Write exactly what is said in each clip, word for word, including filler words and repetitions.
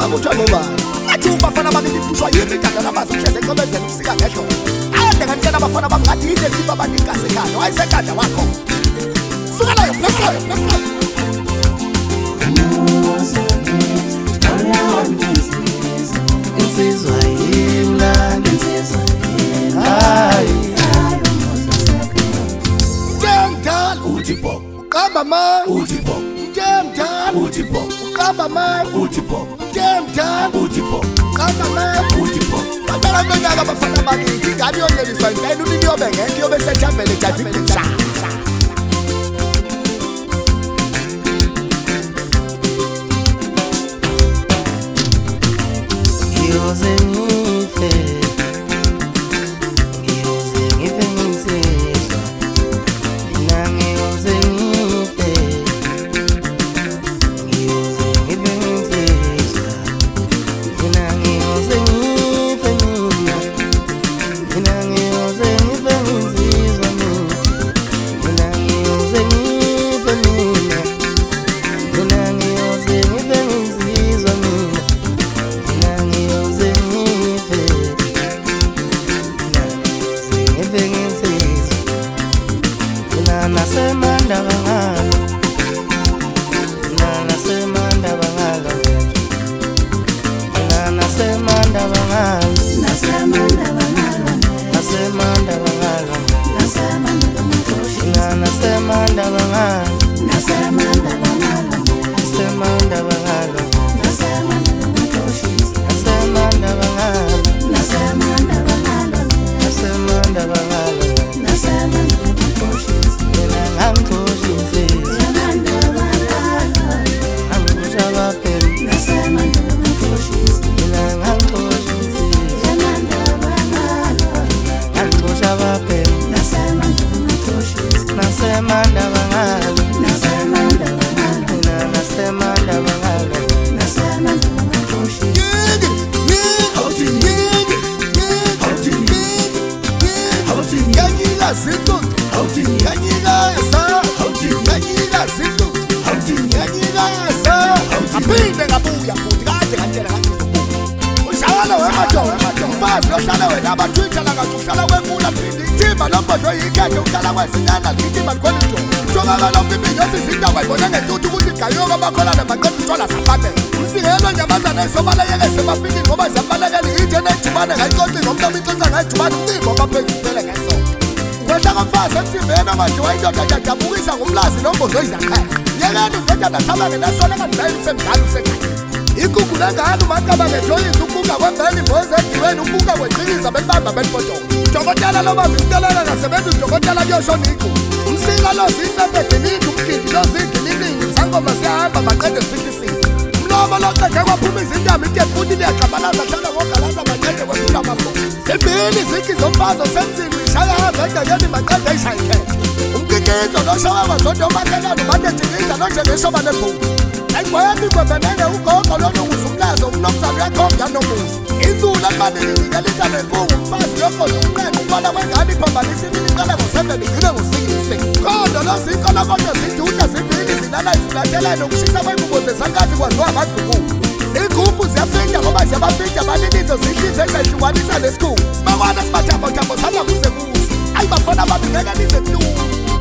kuthiwa ngobani athi ubafana bakithi kushwa yini igada labazi uhleze encebezela ukusika ngehlo ade kanjena abafana bami ngathi yide siba abantu igazi ekhanda wayesekadla wakho suka layo plesayo plesayo insizwa yimlandi insizwa hayi Mdal uthi bo uqamba man uthi bo Mdal uthi bo uqamba man uthi bo Mdal uthi bo uqamba man uthi bo Bantwana bengaka bafana bakithi ngani yongeliswa ngene ulini yobe ngeke yobe sethambele jadisa Ikukudangana umakaba ngejoyisa ukuka kwembeni mboze ediweni ukuka kweqiniza bebamba benfoto Dokotela lo bamstelela ngasebenza udokotela kuyoshoniku Umsika lo sitlephe nini umgidi lo zindlini sangoma siyahamba maqede sififisi Mlomo lo qede kwaphuma izindaba ike futhi liyaqabalaza hlala ngogalaza maqede kwaphula mafo Sembili ziki zomfazo senzini ishaya hamba egageni maqede ishayikhe Umkikizo lo shawa kwazodo makelano badediliza lo nje neshoba nebhuku Ayibona ikwebenene ugogo lolunguza umlazo umnomzana uyakhomba nomuzi Izulu emanini ngelita nempungu umfazi yokoza umqenqe ubona wengane iphambanisa imini iqala ngosebeni igcine ngosikisi Kodwa lo zinkolo kodwa ziduda zimbili zilala iziladelene ukushisa kwengubo zesankazi kwaziwa amazukulu Zigubhu ziyafika ngoba ziyabafika balilizo zihlize ezahlukanisa lesikhulu Sibakwana sibathambo-thambo sanda kuze kuze Ayibafana babi ngeke nize kuhlungu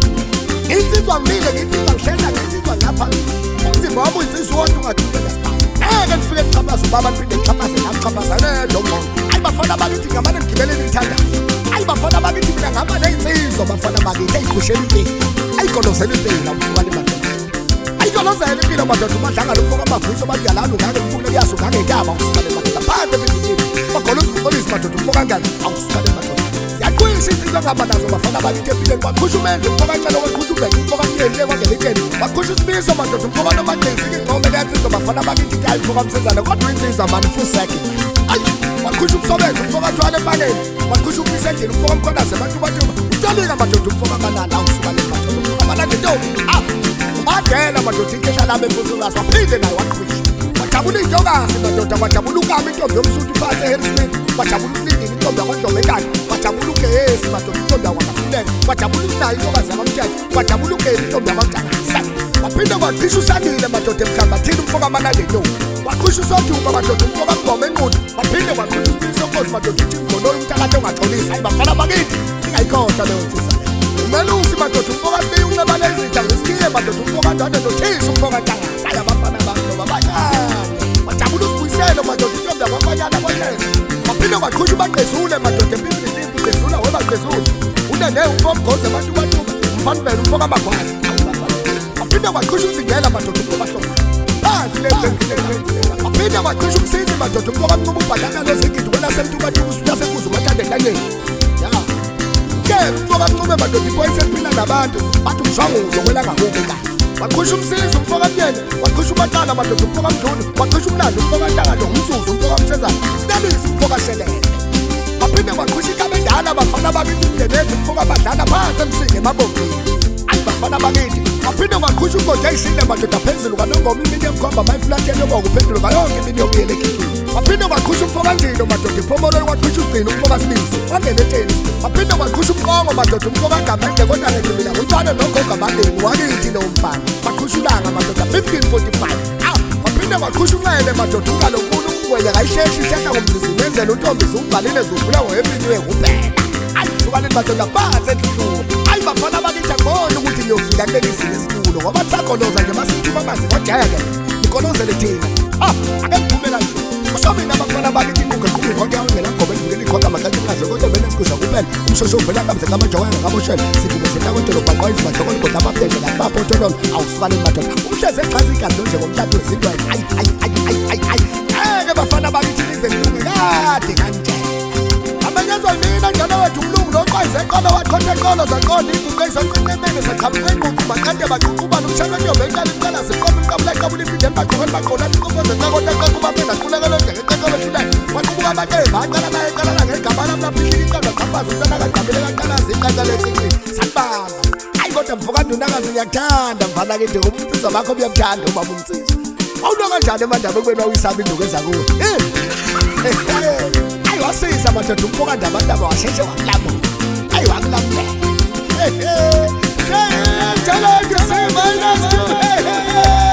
Insizwa ngilile nginsizwa ngihlela nginsizwa ngaphambili Umzimba wami uyinsiza wonke ungathubela sibaba Eke nifike nixhaphaze ubaba nifike nixhaphaze nakuxhaphazane lo ngqondo Ayibafana bakithi ngamane nigibeleni nithandayo Ayibafana bakithi mina ngama ney'nsizwa bafana bakithi ey'khushela impilo Ayigolozela impilo awusukali madoda Ayigolozela impilo madoda umadlangala umfoka amavuso bakuyalami ngake ngifune kuyazi ungake yaba awusukali madoda Phandle bebikini bagoloza umfolisi madoda umfoka ngani awusukali madoda Yaqwisha insizwa ngaba nazo bafana bakithi empilweni Baqhusha umenzi umfoka ncela weqhusha ubheke umfoka nyele wangelikeni Baqhusha usibiso madoda umfoka nomagenziki ngcombe leyansizwa bafana bakithi kayi umfoka msezana kodwa insizwa mani full second Ayi baqhusha umsobenzi umfoka thwala empaneni Baqhusha umfisa endlini umfoka mkhonaze abantu bathuba Utalika madoda umfoka manana awusukale madoda umfoka manana ntombi Ah ubadela madoda inkehla lami emfuzulazi waphinde nayo waqhwisha Wajabula intokazi madoda wajabula ukama intombi yomsuthi iphathe eHarrismith Wajabula usilindini intombi yakwaNdlovu ekani Wajabula ugesi madoda intombi yakwaNdlovu wakhululeka kwajabula usinayo intokazi yamamtshana kwajabula ugeli intombi yamamtshana waphinde kwaqisha usanile madoda emhlambathini umfoka amanalento waqisha usoduka madoda umfoka mgoma enquni waphinde kwaqisha usibili sonkosi madoda uthi ngono umntakade ongaxolisa hayi bafana bakithi ingayikhohlwa leyo nsisa umelusi madoda umfoka sibiye uncebane izitha ngesikiye madoda umfoka ndade nothisa umfoka ntangasa hayi abafana bami babanyane wajabula usibuyiselo madoda intombi yamafanyana abonyeza waphinde kwaqisha ubaqezule madoda empimpilimpi qezula webaqezule unene umfoka mgoze abantu batuba umfanibela umfoka amagwazi waphinde kwaqisha umzingela madoda umfoka hloma phansi lebengilebengilela waphinde kwaqisha umsizi madoda umfoka mncuba ubhadana lozigidi kwelasemtubatuba usulasekuze umathande entanyeni ya ke umfoka mncube madoda ipoyisa eliphila nabantu bathi umshwanguzo kwelangakukho ka waqisha umsizi umfoka myene waqisha umatala madoda umfoka mdluni waqisha umlando umfoka ntangalo umzuzu umfoka msezana nelisi umfoka shelele waphinde kwaqisha ikaba endala bafana bakithi umndenethu umfoka badlala phansi emsinga emabongeni ayi bafana bakithi waphinde kwaqisha ugode ayishile madoda phezulu kanongoma imini yemkhomba mayifulathele yoba kuphenduluka yonke imini yokuyela ekhikhini waphinde kwaqisha umfoka njilo madoda iphomolweni kwaqisha ugcina umfoka sibisi wangena etenisi waphinde kwaqisha umqongo madoda umfoka ngamende kodwa lejimila ngumntwana nogoga amaleni wakithi lowo mfana kwaqisha ulanga madoda fifteen forty-five waphinde kwaqisha unxele madoda ungalonkulu ungwenya kayisheshi ishehla ngomzizini wenzela untombisi umbhalile zuvula ngoyempiniwe kuphela ayi sukaleni madoda phansi endlulu ayi bafana bakithi angiboni ukuthi ngiyofika kulelisini esikulo ngoba sakholoza nje masithuma amanzi ngojeke nikolozele thina ake ngiphume kanje kusho mina abafana bakithi inquke qhubi konke awungela ngoba endluleni ikhonka amagade mkaze kodwa bene sikusha kuphela umshosho uvela kamze kamajowela ngaboshela sikube sentakotelo baqwa izibadokolo kodwa amaphendle lapapotololo awusukaleni madoda umhleze echaza igazi nje ngomthatho wezintwa ayi ayi ayi ayi ayi eke bafana bakithi nize ngilunge kade kanje amenyezwa yimina njalo wethu umlungu noqwayize eqolo waqhotha eqolo zaqonda iguqe isoqinqemene saqhamuka enququ maqande baququbana umshana ntombi eqala iqala siqoba umqabula eqabula ifide embaqokweni baqola iqofoze nqakota eqekuba phela qulekelo njenge eqekelo shulayo waqubuka amaqemba aqala naye eqala ngegama lami laphihila iqanda qabaza umntana kaqabele kaqalazi iqaqala eqinqini sanibamba hayi kodwa mfoka ndunakazi ngiyakuthanda mfana ke nje umnsizwa bakho uyakuthanda ubaba umnsizwa awulo kanjani emandaba ekwena uyisaba induku ezakuwe ayi wasiza madoda umfoka ndaba ndaba washeshe wakulamo ayi wakulamule njalo ngisima